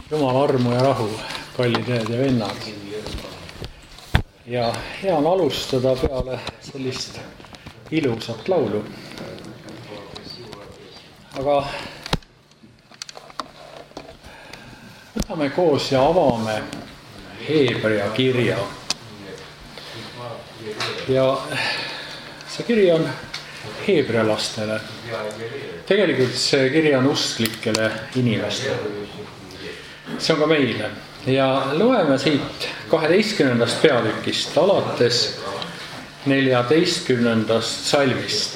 Jumala armu ja rahu, kallid õed ja vennad. Ja hea on alustada peale sellist ilusat laulu. Aga võtame koos ja avame Hebra kirja. Ja see kiri on heebrealastele. Tegelikult see kiri on usklikele inimestele. See on ka meile. Ja loeme siit 12. peatükist alates 14. salmist.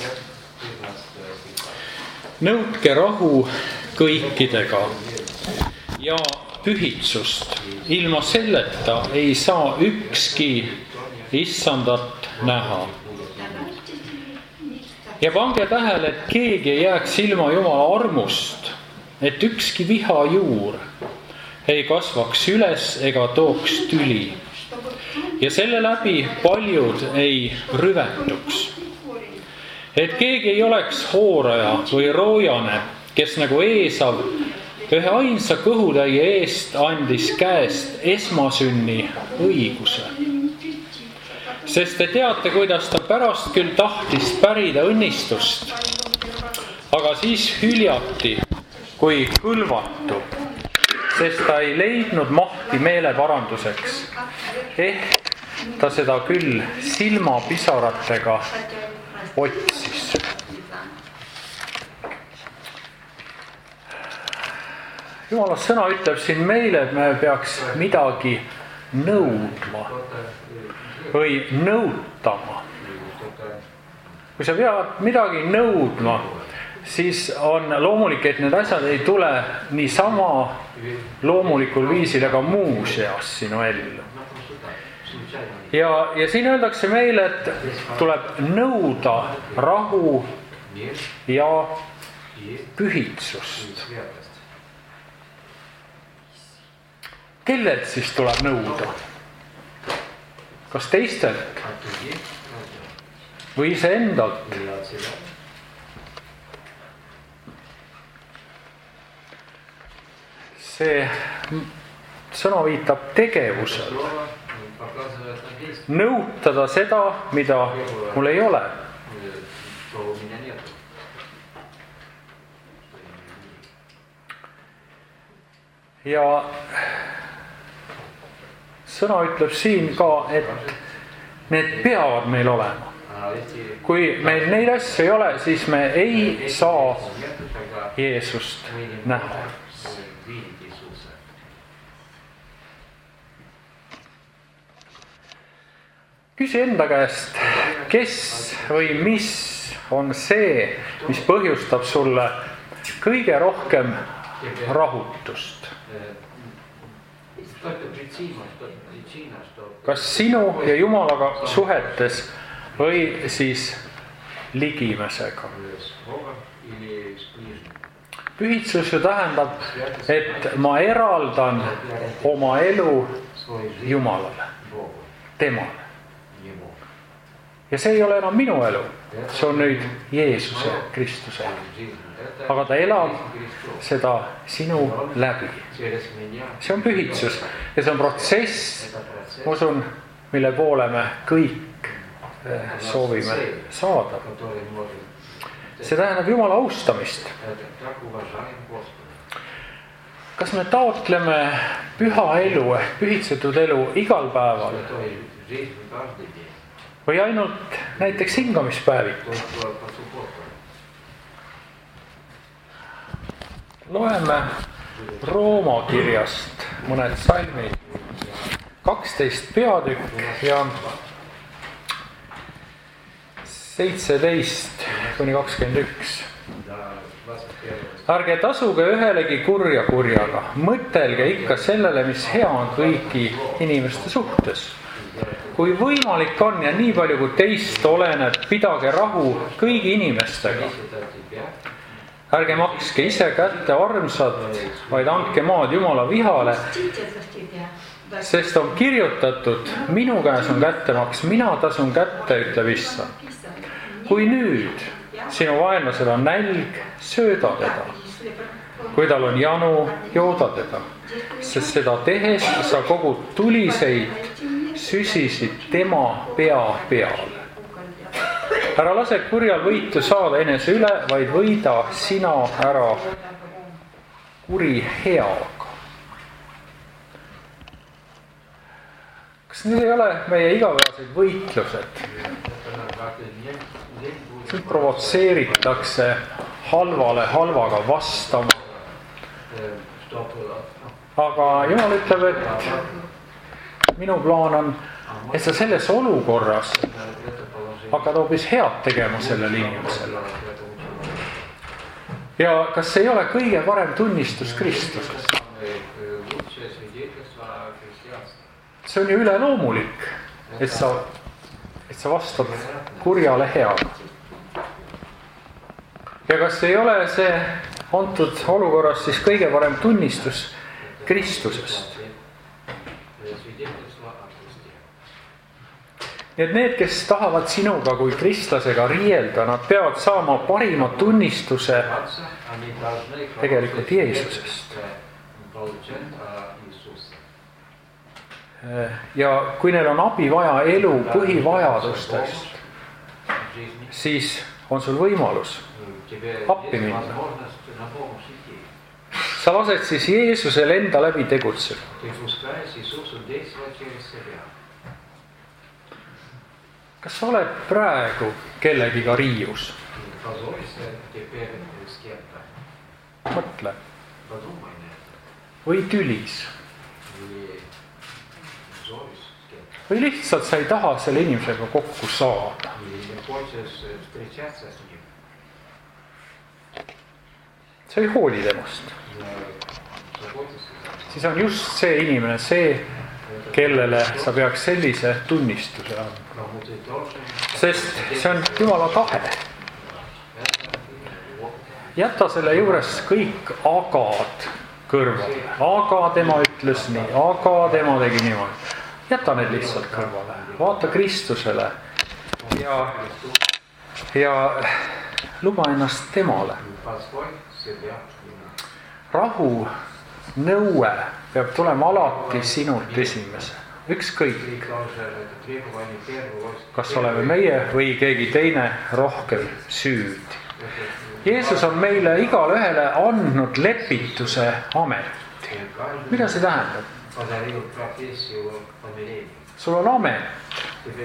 Nõudke rahu kõikidega ja pühitsust. Ilma selleta ei saa ükski issandat näha. Ja pange tähele, et keegi ei jääks ilma Jumala armust, et ükski viha juur ei kasvaks üles ega tooks tüli. Ja selle läbi paljud ei rüvetuks. Et keegi ei oleks hooraja või roojane, kes nagu Eesav ühe ainsa kõhutäie eest andis käest esmasünni õiguse. Sest te teate, kuidas ta pärast küll tahtis pärida õnnistust, aga siis hüljati kui kõlvatu, sest ta ei leidnud mahti meeleparanduseks. Ehk ta seda küll silmapisaratega otsis. Jumala sõna ütleb siin meile, et me peaks midagi nõudma või nõutama. Kui sa pead midagi nõudma, siis on loomulik, et need asjad ei tule niisama loomulikul viisil ega muu seas sinu ellu. Ja siin öeldakse meile, et tuleb nõuda rahu ja pühitsust. Kellelt siis tuleb nõuda? Kas teistelt või iseendalt? See sõna viitab tegevusele. Nõutada seda, mida mul ei ole. Ja sõna ütleb siin ka, et need peavad meil olema. Kui meil neid asju ei ole, siis me ei saa Jeesust näha. Küsi enda käest, kes või mis on see, mis põhjustab sulle kõige rohkem rahutust? Kas sinu ja Jumalaga suhetes või siis ligimesega? Pühitsus ju tähendab, et ma eraldan oma elu Jumalale, temale. Ja see ei ole enam minu elu, see on nüüd Jeesuse, Kristuse elu. Aga ta elab seda sinu läbi. See on pühitsus ja see on protsess, ma usun, mille poole me kõik soovime saada. See tähendab Jumala austamist. Kas me taotleme püha elu ehk pühitsetud elu igal päeval? Või ainult näiteks hingamispäeviti? Loeme Rooma kirjast mõned salmid, 12 peatükk ja 17 kuni 21. Ärge tasuge ühelegi kurja kurjaga, mõtelge ikka sellele, mis hea on kõigi inimeste suhtes. Kui võimalik on ja nii palju kui teist oleneb, pidage rahu kõigi inimestega. Ärge makske ise kätte armsad, vaid andke maad Jumala vihale, sest on kirjutatud, minu käes on kättemaks, mina tasun kätte, ütleb Issand. Kui nüüd sinu vaenlasel on nälg, sööda teda. Kui tal on janu, jooda teda. sest seda tehes sa kogud tuliseid süsisid tema pea peale. Ära lase kurjal võitu saada enese üle, vaid võida sina ära kuri heaga. Kas need ei ole meie igapäevased võitlused? Siin provotseeritakse halvale halvaga vastama. Aga Jumal ütleb, et minu plaan on, et sa selles olukorras hakkad hoopis head tegema sellele inimesele. Ja kas ei ole kõige parem tunnistus Kristusest? See on ju üleloomulik, et sa vastad kurjale heaga. Ja kas ei ole see antud olukorras siis kõige parem tunnistus Kristusest? Nii et need, kes tahavad sinuga kui kristlasega riielda, nad peavad saama parima tunnistuse tegelikult Jeesusest. Ja kui neil on abi vaja elu põhivajadustest, siis on sul võimalus appi minna. Sa lased siis Jeesusel enda läbi tegutseda. Kas sa oled praegu kellegiga riius? Mõtle. Või tülis? Või lihtsalt sa ei taha selle inimesega kokku saada? Sa ei hooli temast. Siis on just see inimene, see, kellele sa peaks sellise tunnistuse andma. Sest see on Jumala tahe. Jäta selle juures kõik agad kõrvale. Aga tema ütles nii, aga tema tegi niimoodi. Jäta need lihtsalt kõrvale. Vaata Kristusele ja luba ennast temale. Rahu nõue peab tulema alati sinult esimese. Ükskõik, kas oleme meie või keegi teine rohkem süüdi. Jeesus on meile igale ühele andnud lepituse ameti. Mida see tähendab? Sul on amet.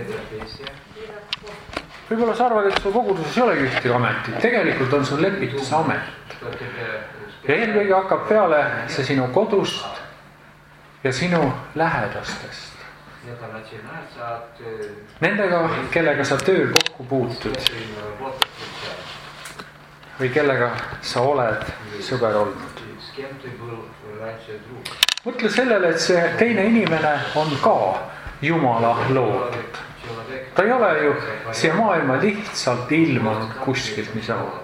Võib-olla sa arvad, et sul koguduses ei olegi ühtegi ametit. Tegelikult on sul lepituse amet. Ja eelkõige hakkab peale see sinu kodust ja sinu lähedastest. Nendega, kellega sa tööl kokku puutud või kellega sa oled sõber olnud. Mõtle sellele, et see teine inimene on ka Jumala loodud. Ta ei ole ju siia maailma lihtsalt ilmunud kuskilt niisama.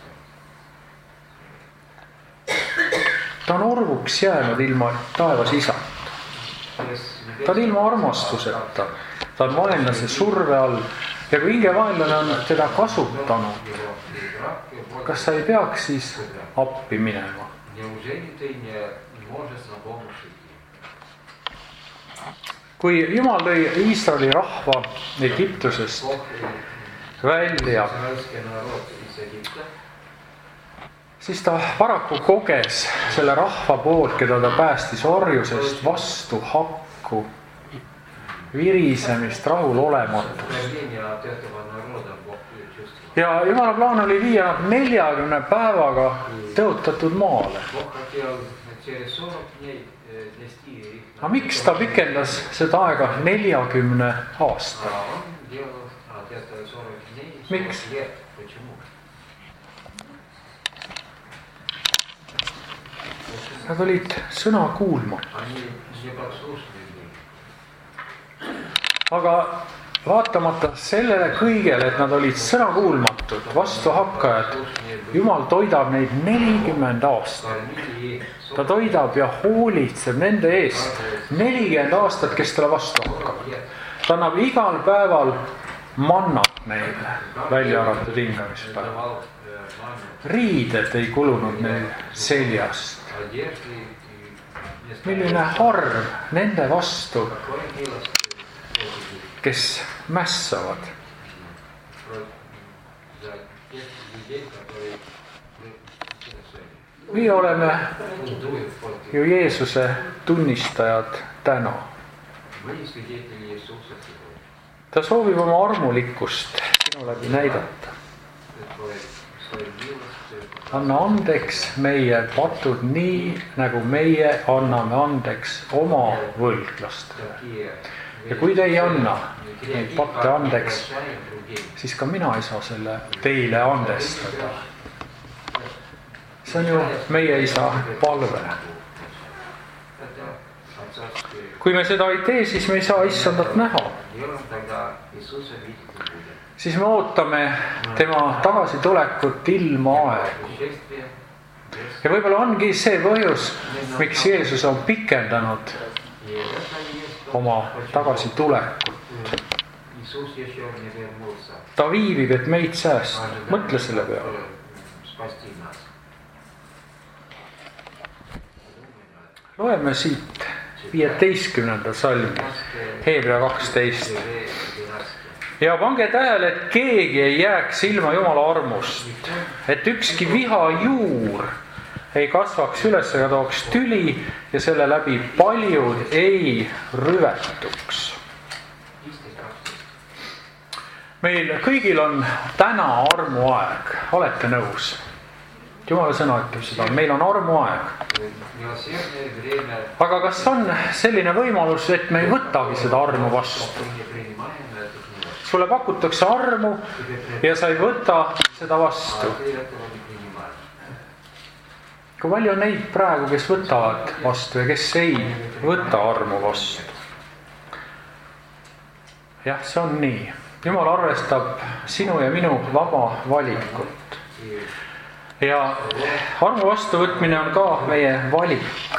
Ta on orvuks jäänud ilma taevas isat. Ta on ilma armastuseta. Ta on vaenlase surve all. Ja kui hinge vaenlane on teda kasutanud, kas sa ei peaks siis appi minema? Kui Jumal lõi Iisraeli rahva Egiptusest välja, siis ta paraku koges selle rahva poolt, keda ta päästis orjusest, vastu hakku, virisemist, rahulolematust. Ja Jumala plaan oli viia nad 40 päevaga tõotatud maale. Aga miks ta pikendas seda aega 40 aastat? Miks? Nad olid sõna kuulma. Aga vaatamata sellele kõigele, et nad olid sõna kuulmatud, vastuhakkajad, Jumal toidab neid 40 aastat. Ta toidab ja hoolitseb nende eest 40 aastat, kes talle vastu hakkavad. Ta annab igal päeval mannat neile, välja arvatud hingamispäeval. Riided ei kulunud neil seljast. milline arv nende vastu, kes mässavad. Meie oleme ju Jeesuse tunnistajad täna. Ta soovib oma armulikkust sinu läbi näidata. Anna andeks meie patud nii, nagu meie anname andeks oma võlglastele. Ja kui te ei anna neid patte andeks, siis ka mina ei saa selle teile andestada. See on ju meie isa palve. Kui me seda ei tee, siis me ei saa issandat näha. Siis me ootame tema tagasitulekut ilma aegu. Ja võib-olla ongi see põhjus, miks Jeesus on pikendanud oma tagasitulekut. Ta viibib, et meid säästa. Mõtle selle peale. Loeme siit 15. salmi, Hebra 12. Ja pange tähele, et keegi ei jääks ilma Jumala armust, et ükski viha juur ei kasvaks üles ega tooks tüli ja selle läbi paljud ei rüvetuks. Meil kõigil on täna armuaeg, olete nõus? Jumala sõna ütleb seda, meil on armuaeg. Aga kas on selline võimalus, et me ei võtagi seda armu vastu? Sulle pakutakse armu ja sa ei võta seda vastu. Kui palju on neid praegu, kes võtavad vastu ja kes ei võta armu vastu? Jah, see on nii. Jumal arvestab sinu ja minu vaba valikut. Ja armu vastuvõtmine on ka meie valik.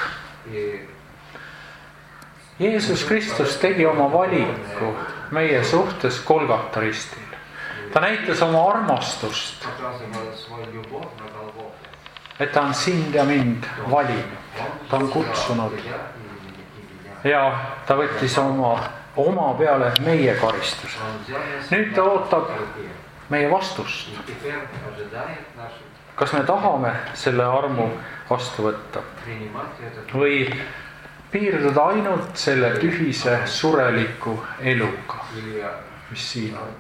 Jeesus Kristus tegi oma valiku meie suhtes Golgata ristil. Ta näitas oma armastust, et ta on sind ja mind valinud. Ta on kutsunud ja ta võttis oma peale meie karistuse. Nüüd ta ootab meie vastust. Kas me tahame selle armu vastu võtta või piirduda ainult selle tühise sureliku eluga, mis siin on?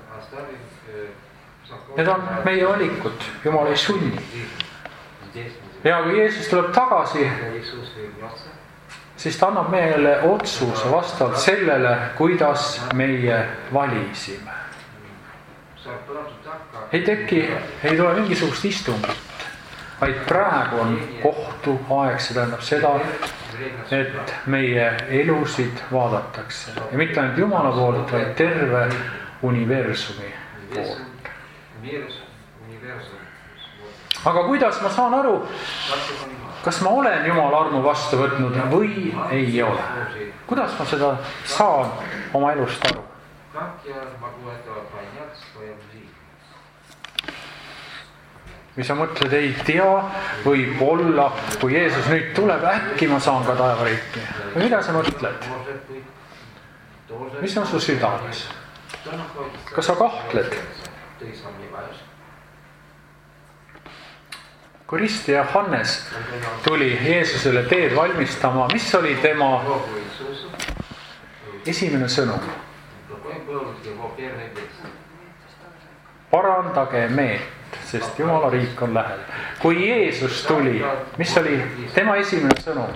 Need on meie valikud, Jumal ei sunni. Ja kui Jeesus tuleb tagasi, siis ta annab meile otsuse vastavalt sellele, kuidas meie valisime. Ei tule mingisugust istungit, vaid praegu on kohtu aeg, see tähendab seda, et meie elusid vaadatakse. Ja mitte ainult Jumala poolt, vaid terve universumi poolt. Aga kuidas ma saan aru, kas ma olen Jumala armu vastu võtnud või ei ole? Kuidas ma seda saan oma elust aru? Mis sa mõtled, ei tea, võib olla, kui Jeesus nüüd tuleb, äkki ma saan ka taevariiki. Või mida sa mõtled? Mis on su südames? Kas sa kahtled? Kui Risti ja Hannes tuli Jeesusele teed valmistama, mis oli tema esimene sõnum? Parandage meelt, sest Jumala riik on lähedal. Kui Jeesus tuli, mis oli tema esimene sõnum?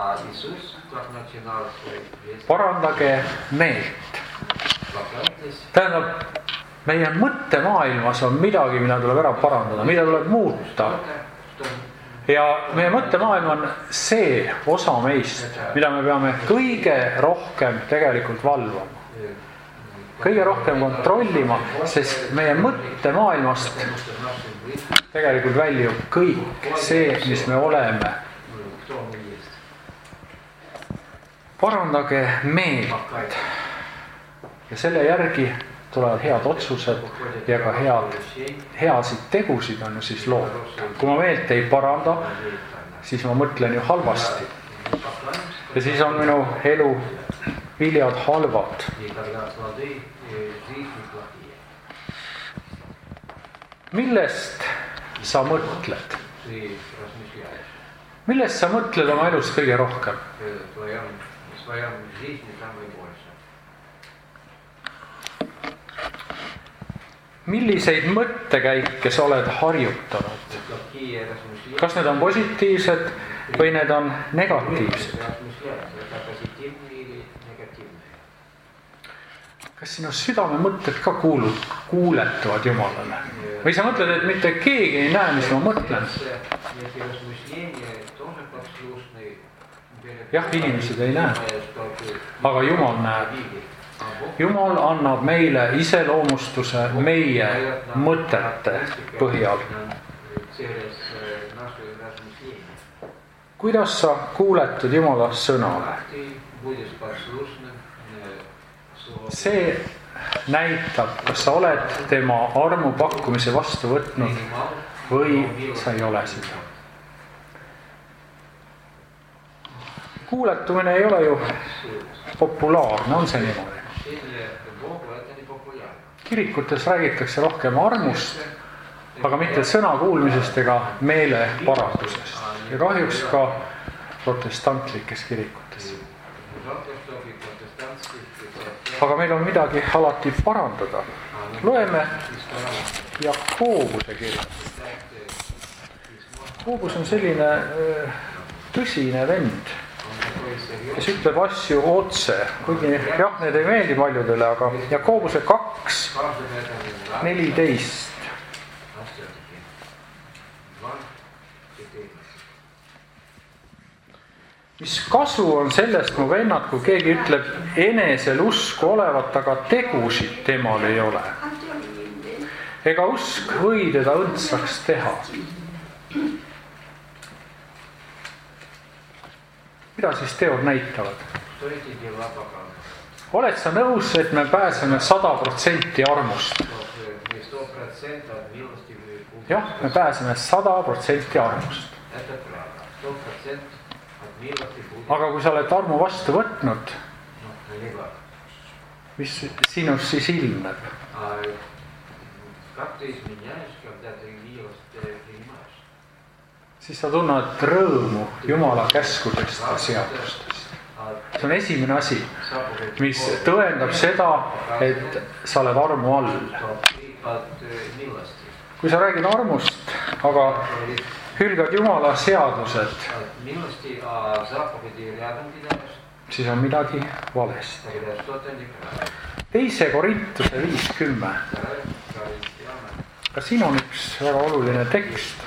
Parandage meelt. Tähendab, meie mõttemaailmas on midagi, mida tuleb ära parandada, mida tuleb muuta. Ja meie mõttemaailm on see osa meist, mida me peame kõige rohkem tegelikult valvama. Kõige rohkem kontrollima, sest meie mõttemaailmast tegelikult väljub kõik see, mis me oleme. Parandage meelt. Ja selle järgi tulevad head otsused ja ka heasid tegusid on ju siis loodud. Kui ma meelt ei paranda, siis ma mõtlen ju halvasti. ja siis on minu elu viljad halvad. Millest sa mõtled? Millest sa mõtled oma elus kõige rohkem? Milliseid mõttekäike sa oled harjutanud? Kas need on positiivsed või need on negatiivsed? Kas sinu südame mõtted ka kuuletuvad Jumalale? Või sa mõtled, et mitte keegi ei näe, mis ma mõtlen? Jah, inimesed ei näe, aga Jumal näeb. Jumal annab meile iseloomustuse meie mõtete põhjal. Kuidas sa kuuletud Jumala sõnale? See näitab, kas sa oled tema armu pakkumise vastu võtnud või sa ei ole seda. Kuuletumine ei ole ju populaarne, on see niimoodi? Kirikutes räägitakse rohkem armust, aga mitte sõna kuulmisest ega meeleparandusest. Ja kahjuks ka protestantlikes kirikutes. Aga meil on midagi alati parandada. Loeme Jakobuse kirja. Jakobus on selline tõsine vend, kes ütleb asju otse, kuigi jah, need ei meeldi paljudele, aga Jakobuse 2:14. Mis kasu on sellest, mu vennad, kui keegi ütleb enesel usku olevat, aga tegusid temal ei ole. Ega usk või teda õndsaks teha. Mida siis teod näitavad? Oled sa nõus, et me pääseme 100% armust? Jah, me pääseme 100% armust. Aga kui sa oled armu vastu võtnud, mis sinust siis ilmneb? Siis sa tunned rõõmu Jumala käskudest ja seadustest. See on esimene asi, mis tõendab seda, et sa oled armu all. Kui sa räägid armust, aga hülgad Jumala seadused, siis on midagi valesti. 2. Korintuse 5:10. Ka siin on üks väga oluline tekst.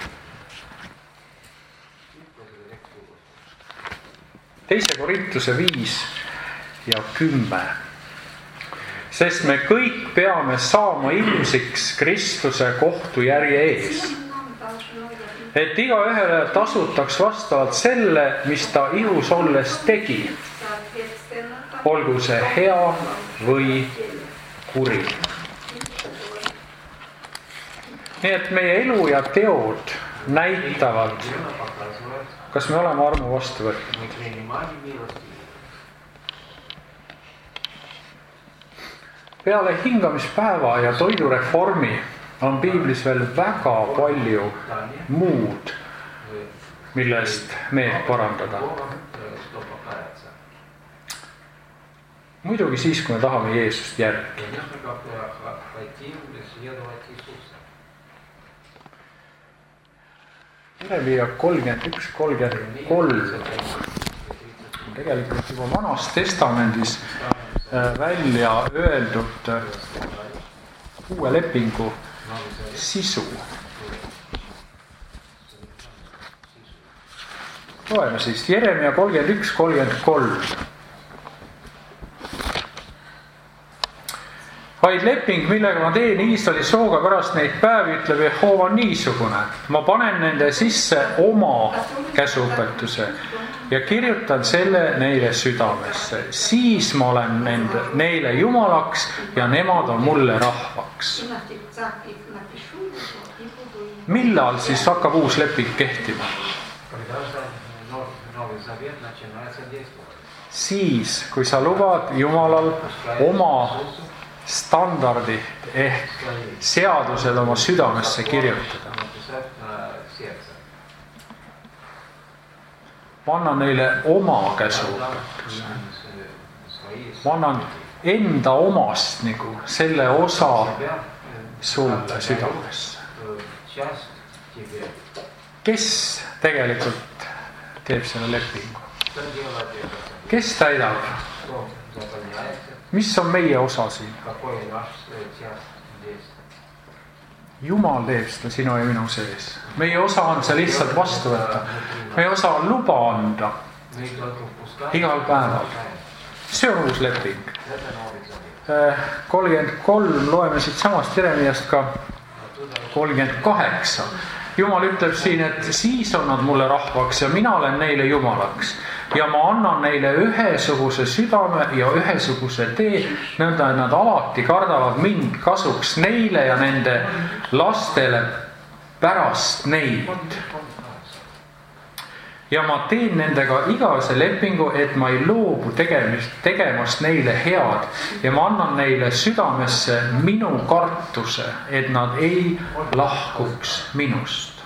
2. Korintuse 5:10. Sest me kõik peame saama ilmsiks Kristuse kohtujärje ees, et igaühele tasutaks vastavalt selle, mis ta ihus olles tegi, olgu see hea või kuri. Nii et meie elu ja teod näitavad, kas me oleme armu vastu võtnud. Peale hingamispäeva ja toidureformi on piiblis veel väga palju muud, millest meelt parandada. Muidugi siis, kui me tahame Jeesust järgida. Jeremia 31:33 on tegelikult juba Vanas Testamendis välja öeldud uue lepingu sisu. Loeme siis Jeremia 31:33. Vaid leping, millega ma teen Iisraeli sooga pärast neid päevi, ütleb Jehova niisugune. Ma panen nende sisse oma käsuõpetuse ja kirjutan selle neile südamesse. Siis ma olen neile jumalaks ja nemad on mulle rahvaks. Millal siis hakkab uus leping kehtima? siis, kui sa lubad Jumalal oma standardid ehk seadused oma südamesse kirjutada. Ma annan neile oma käsuõpetuse. Ma annan enda omast nagu selle osa sulle südamesse. Kes tegelikult teeb selle lepingu? Kes täidab? Mis on meie osa siin? Jumal teeb seda sinu ja minu sees. Meie osa on see lihtsalt vastu võtta. Meie osa on luba anda igal päeval. See on uus leping. 33 loeme siit samast Jeremiast ka 38. Jumal ütleb siin, et siis on nad mulle rahvaks ja mina olen neile Jumalaks. Ja ma annan neile ühesuguse südame ja ühesuguse tee, nõnda, et nad alati kardavad mind kasuks neile ja nende lastele pärast neid. Ja ma teen nendega igase lepingu, et ma ei loobu tegemast neile head ja ma annan neile südamesse minu kartuse, et nad ei lahkuks minust.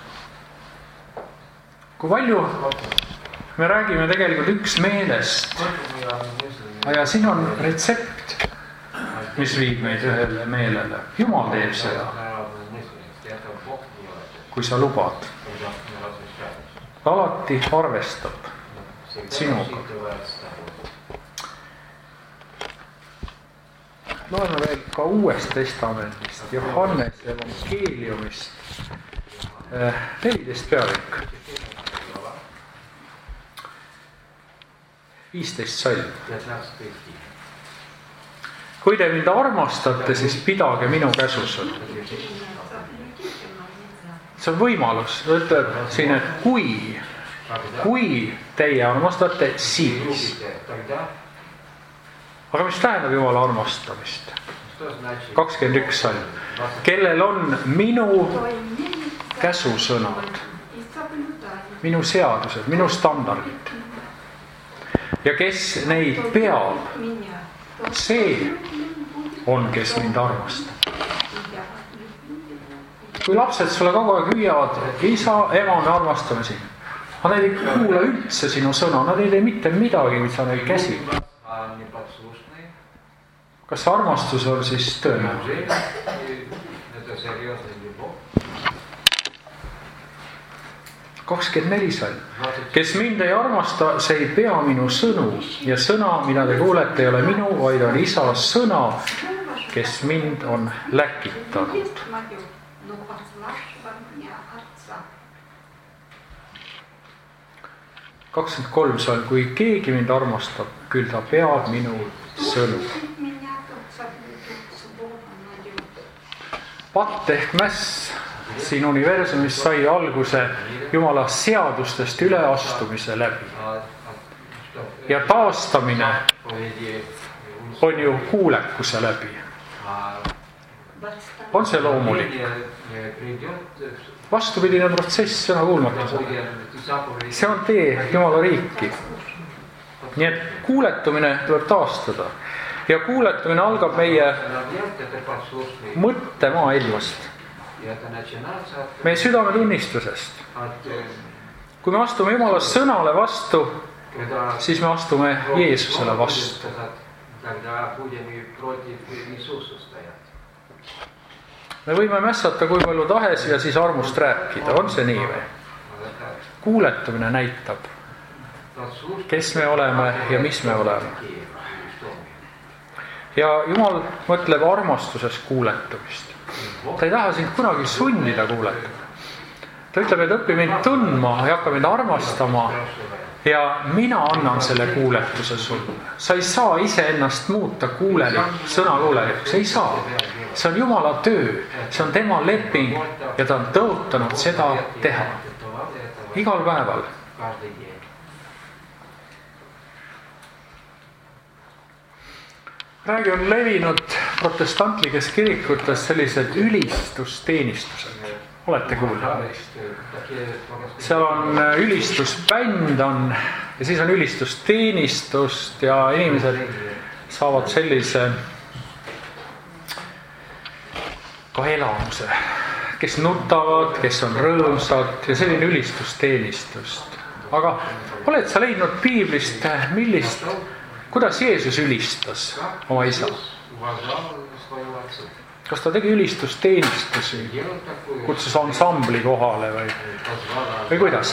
Kui palju me räägime tegelikult üksmeelest ja siin on retsept, mis viib meid ühele meelele. Jumal teeb seda, kui sa lubad. Alati arvestab sinuga. Loeme veel ka Uuest Testamendist, Johannese evangeeliumist, 14 peatükk. 15 salm. Kui te mind armastate, siis pidage minu käsusõnu. See on võimalus. Ütleb siin, et kui teie armastate, siis. Aga mis tähendab Jumala armastamist? 21 salm. Kellel on minu käsusõnad, minu seadused, minu standardid. Ja kes neid peab, see on, kes mind armastab. Kui lapsed sulle kogu aeg hüüavad, isa, ema, me armastame sind. Nad ei kuula üldse sinu sõna, nad ei tee mitte midagi, kui sa neid käsid. Kas armastus on siis tõenäoline? 24 salm. Kes mind ei armasta, see ei pea minu sõnu ja sõna, mida te kuulete, ei ole minu, vaid on isa sõna, kes mind on läkitanud. 23 salm. Kui keegi mind armastab, küll ta peab minu sõnu. Patt ehk mäss siin universumis sai alguse Jumala seadustest üleastumise läbi. Ja taastamine on ju kuulekuse läbi. On see loomulik? Vastupidine protsess sõna kuulmatusele. See on tee Jumala riiki. Nii et kuuletumine tuleb taastada. Ja kuuletumine algab meie mõttemaailmast. Meie südametunnistusest. Kui me astume Jumala sõnale vastu, siis me astume Jeesusele vastu. Me võime mässata kui palju tahes ja siis armust rääkida. On see nii või? Kuuletumine näitab, kes me oleme ja mis me oleme. Ja Jumal mõtleb armastuses kuuletumist. Ta ei taha sind kunagi sunnida kuuletama. Ta ütleb, et õpi mind tundma ja hakka mind armastama ja mina annan selle kuuletuse sulle. Sa ei saa ise ennast muuta sõna kuulelikuks. Ei saa. See on Jumala töö. See on tema leping ja ta on tõotanud seda teha. Igal päeval. Räägi on levinud protestantlikes kirikutes sellised ülistusteenistused. Olete kuulnud? Seal on ülistusbänd on ja siis on ülistusteenistust ja inimesed saavad sellise ka elamuse, kes nutavad, kes on rõõmsad ja selline ülistusteenistust. Aga oled sa leidnud piiblist, kuidas Jeesus ülistas oma isa? Kas ta tegi ülistusteenistusi, kutsus ansambli kohale või kuidas?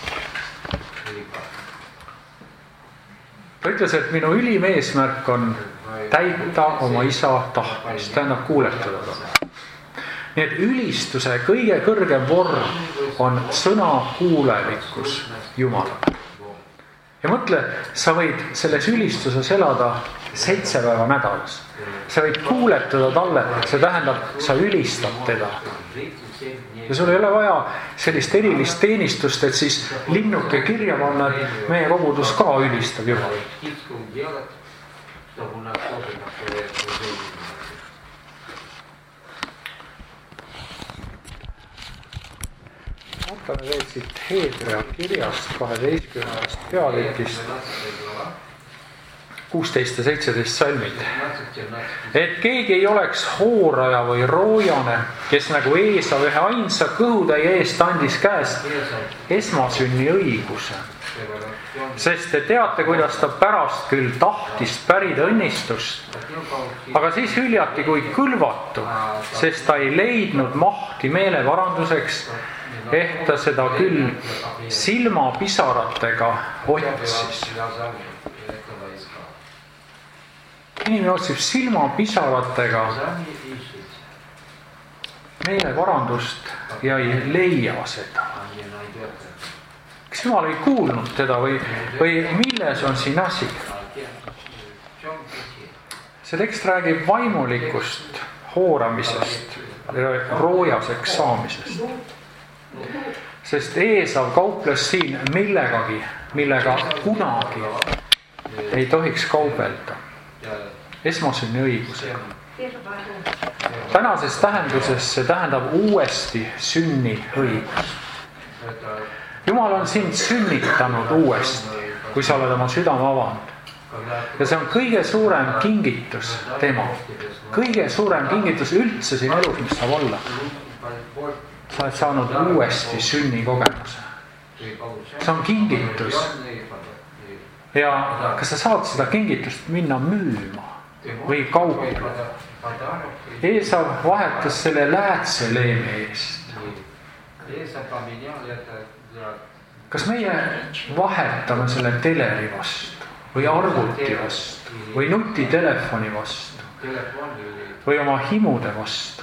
Ta ütles, et minu ülim eesmärk on täita oma isa tahtmist, tähendab kuuletada talle. Nii et ülistuse kõige kõrgem vorm on sõna kuulelikkus Jumalale. Ja mõtle, sa võid selles ülistuses elada 7 päeva nädalas. Sa võid kuuletada talle, see tähendab, sa ülistad teda. Ja sul ei ole vaja sellist erilist teenistust, et siis linnuke kirja panna, et meie kogudus ka ülistab Jumalat. Vaatame veel siit Hebrea kirjast 12. peatükist 16 ja 17 salmid. Et keegi ei oleks hooraja või roojane, kes nagu Eesav ühe ainsa kõhutäie eest andis käest esmasünni õiguse. Sest te teate, kuidas ta pärast küll tahtis pärida õnnistust, aga siis hüljati kui kõlvatu, sest ta ei leidnud mahti meeleparanduseks, ehk ta seda küll silmapisaratega otsis. Inimene otsib silmapisaratega meeleparandust ja ei leia seda. Kas Jumal ei kuulnud teda või milles on siin asi? See tekst räägib vaimulikust hooramisest, roojaseks saamisest. Sest Eesav kauples siin millegagi, millega kunagi ei tohiks kaubelda. Esmasünni õigusega. Tänases tähenduses see tähendab uuesti sünni õigus. Jumal on sind sünnitanud uuesti, kui sa oled oma südame avanud. Ja see on kõige suurem kingitus tema. Kõige suurem kingitus üldse siin elus, mis saab olla. Sa oled saanud uuesti sünni kogemuse. See on kingitus. Ja kas sa saad seda kingitust minna müüma või kaupleda? Eesav vahetas selle läätseleemi eest. Kas meie vahetame selle teleri vastu või arvuti vastu või nutitelefoni vastu või oma himude vastu?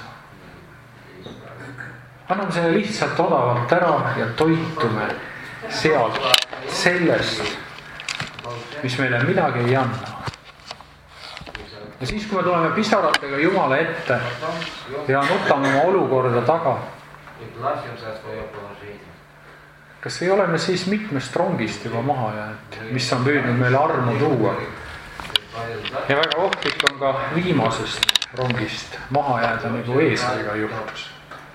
Anname selle lihtsalt odavalt ära ja toitume sealt sellest, mis meile midagi ei anna. Ja siis, kui me tuleme pisaratega Jumala ette ja nutame oma olukorda taga, kas ei ole me siis mitmest rongist juba maha jäänud, mis on püüdnud meile armu tuua? Ja väga ohtlik on ka viimasest rongist maha jääda, nagu Eesaviga juhtus.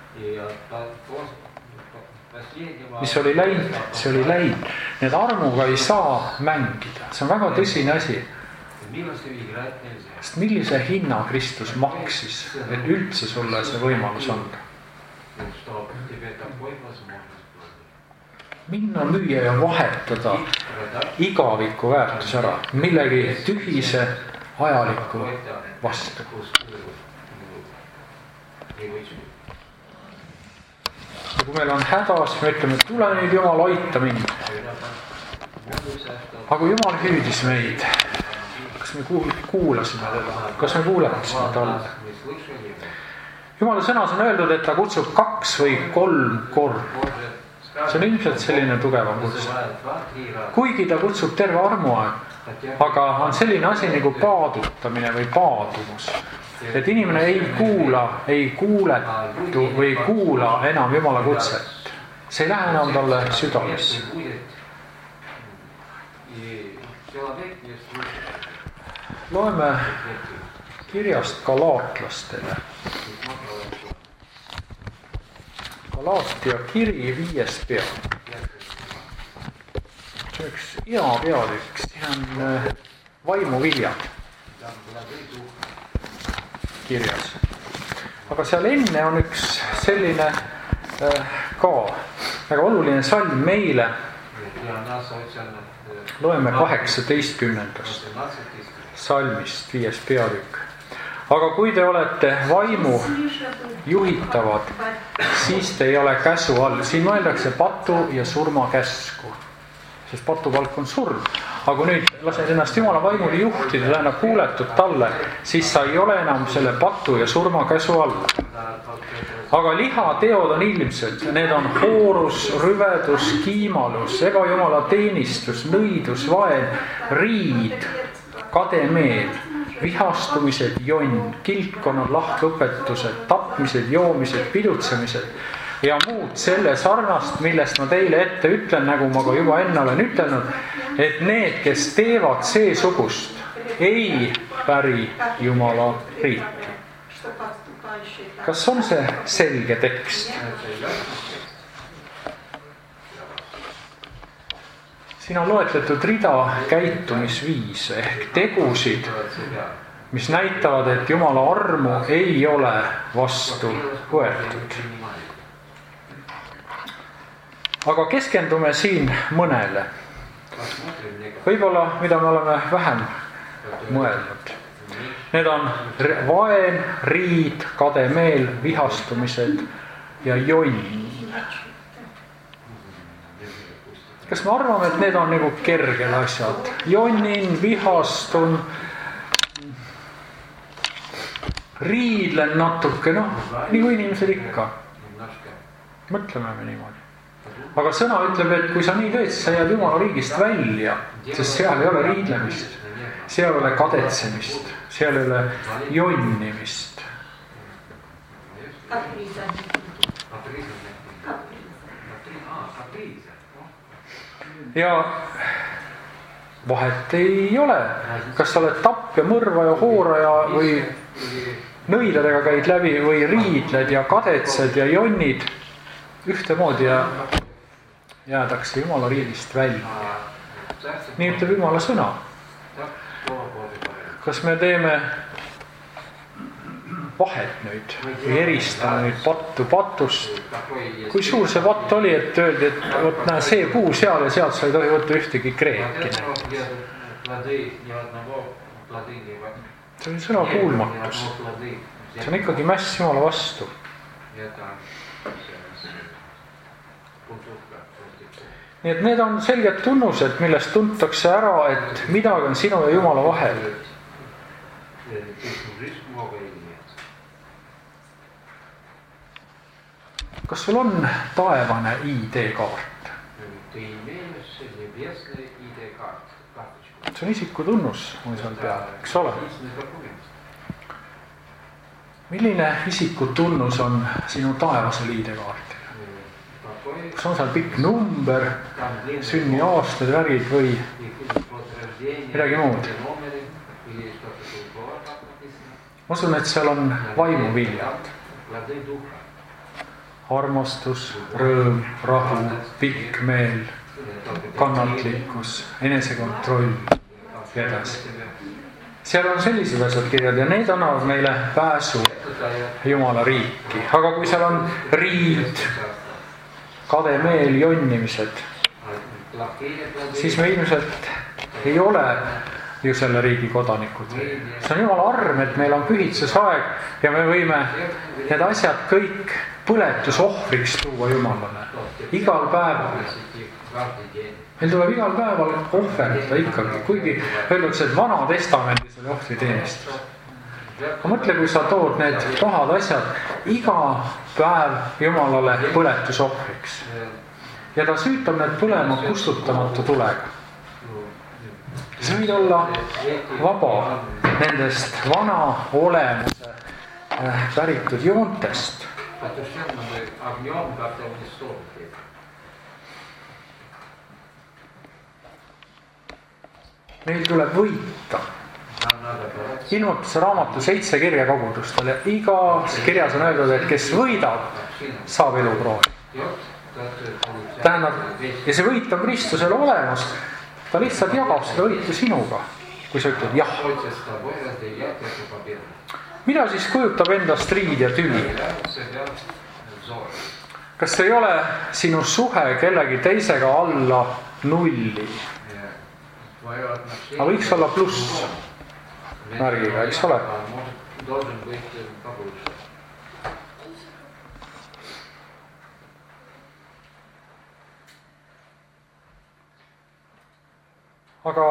Mis oli läinud, see oli läinud. Need armuga ei saa mängida. See on väga tõsine asi. Sest millise hinna Kristus maksis, et üldse sulle see võimalus anda? Minna müüa ja vahetada igaviku väärtus ära millegi tühise ajaliku vastu. Ja kui meil on hädas, me ütleme, et tule nüüd Jumal, aita mind. Aga Jumal hüüdis meid. Kas me kuulasime teda? Kas me kuuletasime talle? Jumala sõnas on öeldud, et ta kutsub 2 või 3 korda. See on ilmselt selline tugevam kutse. Kuigi ta kutsub terve armuaeg, aga on selline asi nagu paadutamine või paadumus. Et inimene ei kuuletu või ei kuula enam Jumala kutset. See ei lähe enam talle südamesse. Loeme kirjast galaatlastele. Galaatia kiri 5. peatükk. See on üks hea peatükk, see on vaimuviljad kirjas. Aga seal enne on üks selline ka väga oluline salm meile. Loeme 18. salmist 5. peatükk. Aga kui te olete vaimu juhitavad, siis te ei ole käsu all. Siin mõeldakse patu ja surma käsku, sest patupalk on surm. Aga kui nüüd lased ennast Jumala vaimule juhtida, tähendab kuuletud talle, siis sa ei ole enam selle patu ja surma käsu all. Aga lihateod on ilmsed. Need on hoorus, rüvedus, kiimalus, ebajumala teenistus, nõidus, vaen, riid, kademeel, vihastumised, jonn, kilkkonnad, lahkõpetused, tapmised, joomised, pidutsemised ja muud selle sarnast, millest ma teile ette ütlen, nagu ma ka juba enne olen ütelnud, et need, kes teevad seesugust, ei päri Jumala riiki. Kas on see selge tekst? Siin on loetletud rida käitumisviise ehk tegusid, mis näitavad, et Jumala armu ei ole vastu võetud. Aga keskendume siin mõnele. Võib-olla, mida me oleme vähem mõelnud. Need on vaen, riid, kademeel, vihastumised ja jonn. Kas me arvame, et need on nagu kerged asjad? Jonnin, vihastun, riidlen natuke, nagu inimesed ikka. Mõtleme me niimoodi. Aga sõna ütleb, et kui sa nii teed, siis sa jääd Jumala riigist välja, sest seal ei ole riidlemist, seal ei ole kadetsemist, seal ei ole jonnimist. Ja vahet ei ole, kas sa oled tapja, mõrvaja, hooraja või nõidadega käid läbi või riidled ja kadetsed ja jonnid ühtemoodi ja jäädakse Jumala riigist välja. Nii ütleb Jumala sõna. Kas me teeme vahet nüüd või eristame nüüd pattu patust? Kui suur see patt oli, et öeldi, et võt, näe, see puu seal ja sealt sa ei tohi võtta ühtegi kreeki. See on sõna kuulmatus. See on ikkagi mäss Jumala vastu. Nii et need on selged tunnused, millest tuntakse ära, et midagi on sinu ja Jumala vahel. Kas sul on taevane ID-kaart? See on isikutunnus, on seal peal, eks ole? Milline isikutunnus on sinu taevasel ID-kaartil? Kas on seal pikk number, sünniaastad, värgid või midagi muud? Ma usun, et seal on vaimuviljad. Armastus, rõõm, rahu, pikk meel, kannatlikkus, enesekontroll ja edasi. Seal on sellised asjad kirjad ja need annavad meile pääsu Jumala riiki. Aga kui seal on riid, kademeel, jonnimised, siis me ilmselt ei ole ju selle riigi kodanikud. See on Jumala arm, et meil on pühitsusaeg ja me võime need asjad kõik põletusohvriks tuua Jumalale. Igal päeval. Meil tuleb igal päeval ohverdada ikkagi, kuigi öeldakse, et Vana Testamendis oli ohvriteenistus. Aga mõtle, kui sa tood need pahad asjad iga päev Jumalale põletusohvriks. Ja ta süütab need põlema kustutamatu tulega. See võid olla vaba nendest vana olemuse päritud joontest. Meil tuleb võita. Ilmutuse raamatu 7 kirja kogudustele. Igas kirjas on öeldud, et kes võidab, saab elukrooni. Tähendab, ja see võit on Kristusel olemas. Ta lihtsalt jagab seda võitu sinuga, kui sa ütled jah. Mida siis kujutab enda striid ja tüli? Kas see ei ole sinu suhe kellegi teisega alla nulli? Aga võiks olla pluss märgiga, eks ole? Aga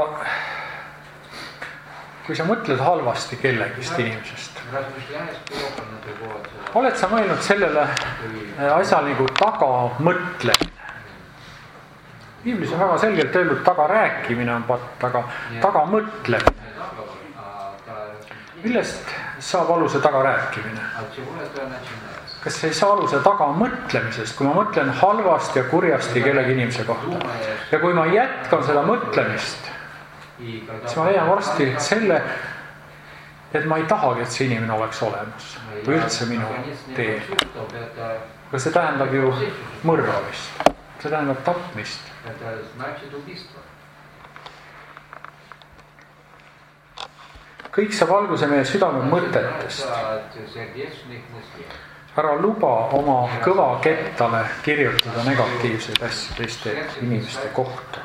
kui sa mõtled halvasti kellegist inimesest, oled sa mõelnud sellele asja nagu tagamõtlemine? Piiblis on väga selgelt öeldud, tagarääkimine on patt, aga tagamõtlemine. Millest saab aluse tagarääkimine? Kas ei saa aluse tagamõtlemisest, kui ma mõtlen halvasti ja kurjasti kellegi inimese kohta? Ja kui ma jätkan seda mõtlemist, siis ma leian varsti selle, et ma ei tahagi, et see inimene oleks olemas või üldse minu tee. Aga see tähendab ju mõrvamist, see tähendab tapmist. Kõik saab alguse meie südame mõtetest. Ära luba oma kõva kettale kirjutada negatiivseid asju teiste inimeste kohta.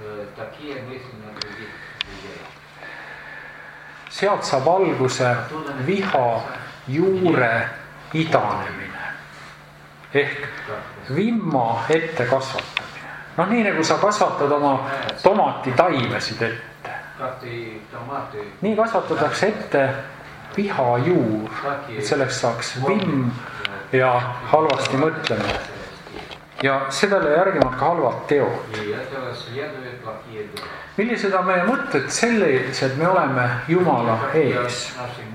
Sealt saab alguse viha juure idanemine ehk vimma ette kasvatamine. Nii nagu sa kasvatad oma tomatitaimesid ette. Nii kasvatatakse ette viha juur, et selleks saaks vimm ja halvasti mõtlemine. Ja sellele järgivad ka halvad teod. Millised on meie mõtted sellised, me oleme Jumala ees?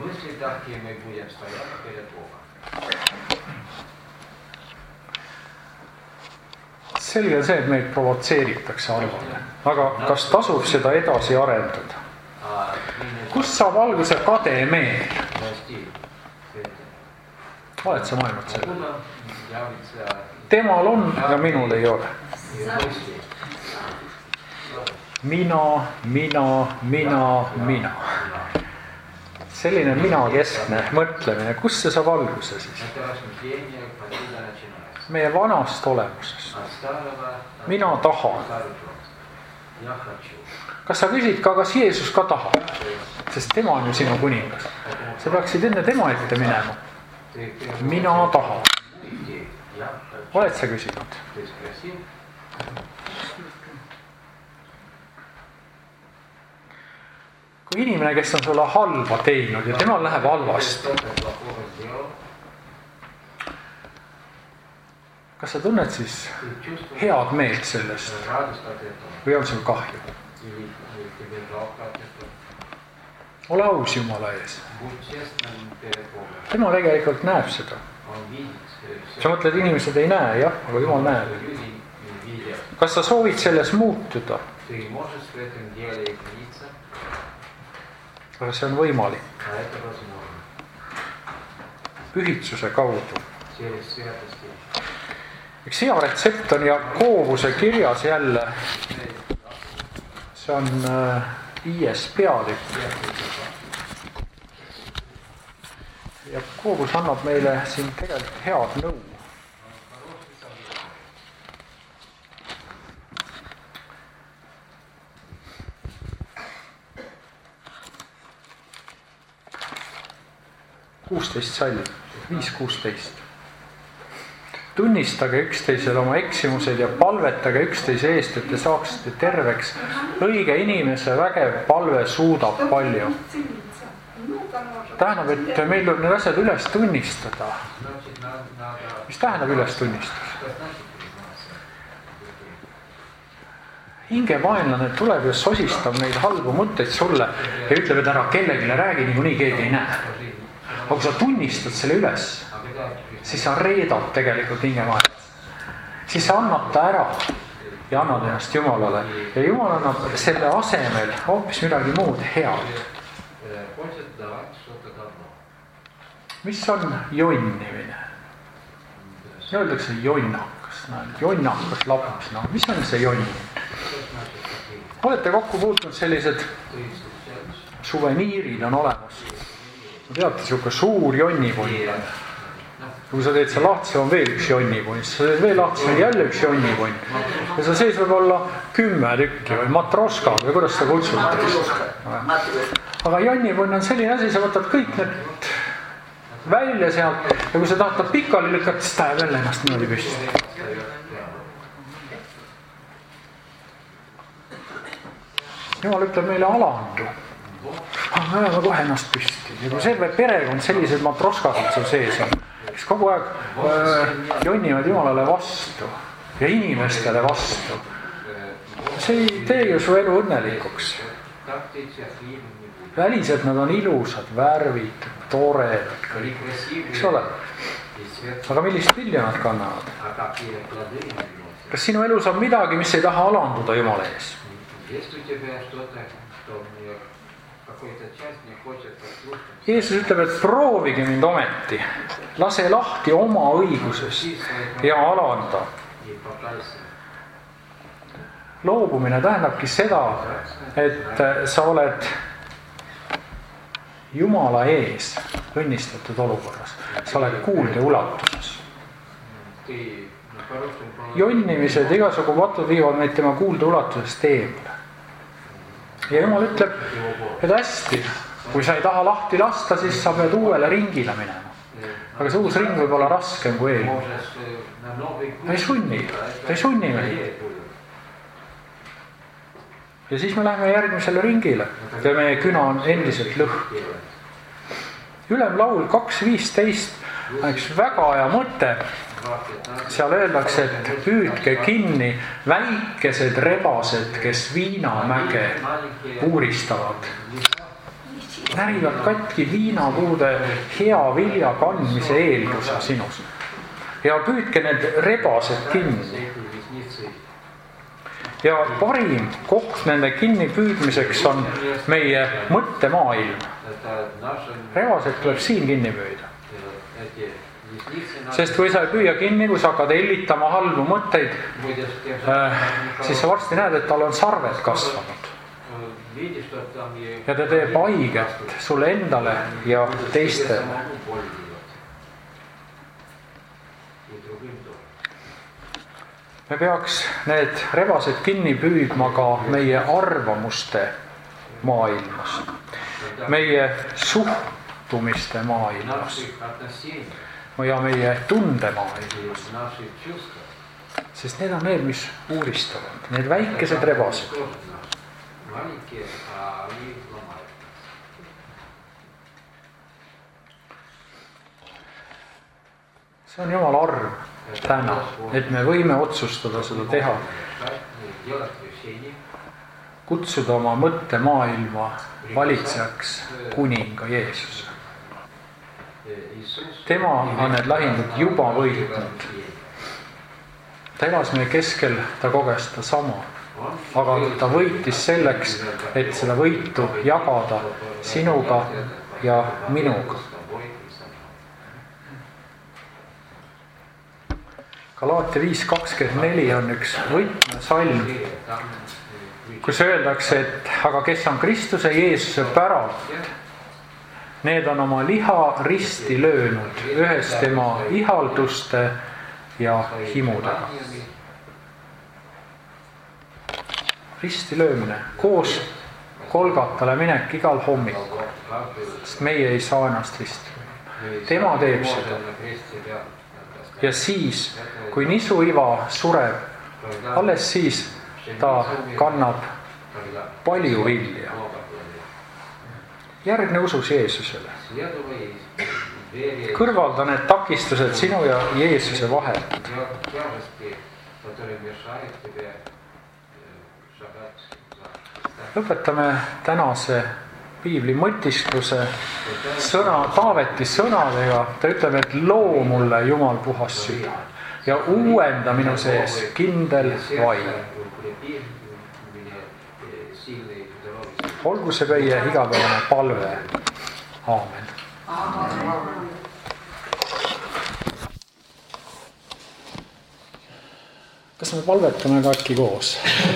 Selge on see, et meid provotseeritakse halvale. Aga kas tasub seda edasi arendada? Kust saab alguse kade meel? Oled sa mõelnud selle? Temal on ja minul ei ole. Mina. Selline mina-keskne mõtlemine. Kust see saab alguse siis? Meie vanast olemusest. Mina tahan. Kas sa küsid ka, kas Jeesus ka tahab? Sest tema on ju sinu kuningas. Sa peaksid enne tema ette minema. Mina tahan. Oled sa küsinud? Kui inimene, kes on sulle halba teinud ja temal läheb halvasti, kas sa tunned siis head meelt sellest või on sul kahju? Ole aus Jumala ees. Tema tegelikult näeb seda. Sa mõtled, inimesed ei näe, jah, aga Jumal näeb. Kas sa soovid selles muutuda? Aga see on võimalik. Pühitsuse kaudu. Üks hea retsept on Jakobuse kirjas jälle. See on 5. peatükk. Jakobus annab meile siin tegelikult head nõu. salm, 5.16. Tunnistage üksteisele oma eksimused ja palvetage üksteise eest, et te saaksite terveks. Õige inimese vägev palve suudab palju. Tähendab, et meil on need asjad üles tunnistada. Mis tähendab üles tunnistada? Hingevaenlane tuleb ja sosistab neid halbu mõtteid sulle ja ütleb, et ära kellegile räägi, niikuinii keegi ei näe. Aga kui sa tunnistad selle üles, siis sa reedad tegelikult hingevaenlast. Siis sa annad ta ära ja annad ennast Jumalale. Ja Jumal annab selle asemel hoopis midagi muud head. mis on jonnimine? Öeldakse jonnakas, jonnakas laps, mis on see jonnimine? Olete kokku puutunud sellised suveniirid on olemas. Teate, siuke suur jonnipunn. Kui sa teed see lahti, on veel üks jonnipunn. Sa teed veel lahti, on jälle üks jonnipunn. Ja sa sees võib olla 10 tükki või matroskad või kuidas seda kutsutakse. Aga jonnipunn on selline asi, sa võtad kõik need välja sealt ja kui sa tahad pikali lükata, siis ta jääb jälle ennast niimoodi püsti. Jumal ütleb meile alandu. Me oleme kohe ennast püsti. Ja kui see perekond sellised matroskased seal sees on, kes kogu aeg jonnivad Jumalale vastu ja inimestele vastu, see ei tee ju su elu õnnelikuks. Väliselt nad on ilusad, värvid, toredad, eks ole. Aga millist vilja nad kannavad? Kas sinu elus on midagi, mis ei taha alanduda Jumala ees? Jeesus ütleb, et proovige mind ometi, lase lahti oma õigusest ja alanda. Loobumine tähendabki seda, et sa oled Jumala ees õnnistatud olukorras. Sa oled kuulde ulatuses. Jonnimised, igasugu patud viivad meid tema kuulde ulatusest eemale. Ja Jumal ütleb, et hästi, kui sa ei taha lahti lasta, siis sa pead uuele ringile minema. Aga see uus ring võib olla raskem kui eelmine. Ta ei sunni meid. Ja siis me läheme järgmisele ringile ja meie küna on endiselt lõhk. Ülemlaul 2.15 on üks väga hea mõte. Seal öeldakse, et püüdke kinni väikesed rebased, kes viinamäge puuristavad. Närivad katki viinapuude hea vilja kandmise eelduse sinus. Ja püüdke need rebased kinni. Ja parim koht nende kinni püüdmiseks on meie mõttemaailm. Rebased tuleb siin kinni püüda. Sest kui sa ei püüa kinni, kui sa hakkad hellitama halbu mõtteid, siis sa varsti näed, et tal on sarved kasvanud. Ja ta teeb haiget sulle endale ja teistele. Me peaks need rebased kinni püüdma ka meie arvamuste maailmas, meie suhtumiste maailmas ja meie tundemaailmas. Sest need on need, mis uuristavad, need väikesed rebased. See on Jumala arm täna, et me võime otsustada seda teha. Kutsuda oma mõttemaailma valitsejaks kuninga Jeesuse. Tema on need lahingud juba võitnud. Ta elas meie keskel, ta koges ta sama. Aga ta võitis selleks, et seda võitu jagada sinuga ja minuga. Galaatia 5.24 on üks võtmesalm, kus öeldakse, et aga kes on Kristuse Jeesuse päralt, need on oma liha risti löönud ühes tema ihalduste ja himudega. Risti löömine, koos Golgatale minek igal hommikul, sest meie ei saa ennast risti. Tema teeb seda. Ja siis, kui nisuiva sureb, alles siis ta kannab palju vilja. Järgne usus Jeesusele. Kõrvalda need takistused sinu ja Jeesuse vahelt. Lõpetame tänase piibli mõtiskluse Taaveti sõnadega. Ta ütleb, et loo mulle Jumal puhas süda ja uuenda minu sees kindel vaim. Olgu see meie igapäevane palve. aamen. Kas me palvetame ka äkki koos?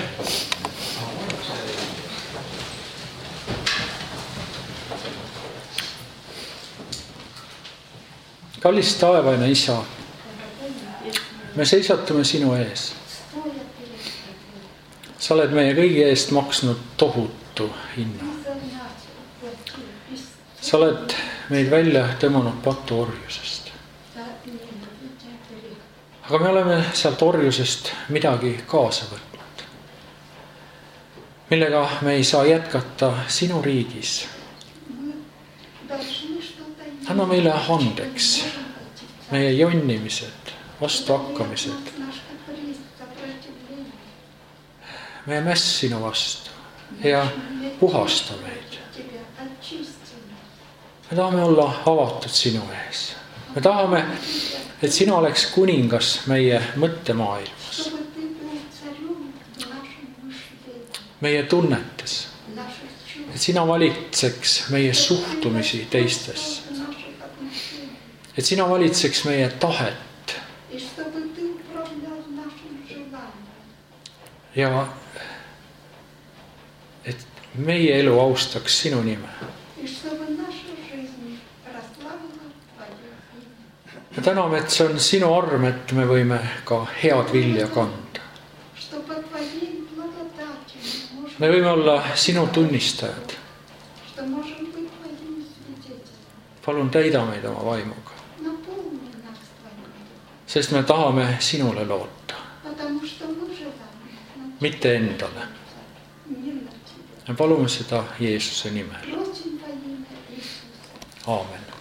Kallis taevaine Isa, me seisatume sinu ees. Sa oled meie kõigi eest maksnud tohutu hinna. Sa oled meid välja tõmmanud patuorjusest. Aga me oleme sealt orjusest midagi kaasa võtnud, millega me ei saa jätkata sinu riigis. Anna meile andeks meie jonnimised, vastuhakkamised, meie mäss sinu vastu ja puhasta meid. Me tahame olla avatud sinu ees. Me tahame, et sina oleks kuningas meie mõttemaailmas, meie tunnetes, et sina valitseks meie suhtumisi teistesse, et sina valitseks meie tahet ja et meie elu austaks sinu nime. Me täname, et see on sinu arm, et me võime ka head vilja kanda. Me võime olla sinu tunnistajad. Palun täida meid oma vaimuga. Sest me tahame sinule loota. Mitte endale. Me palume seda Jeesuse nimel. Aamen.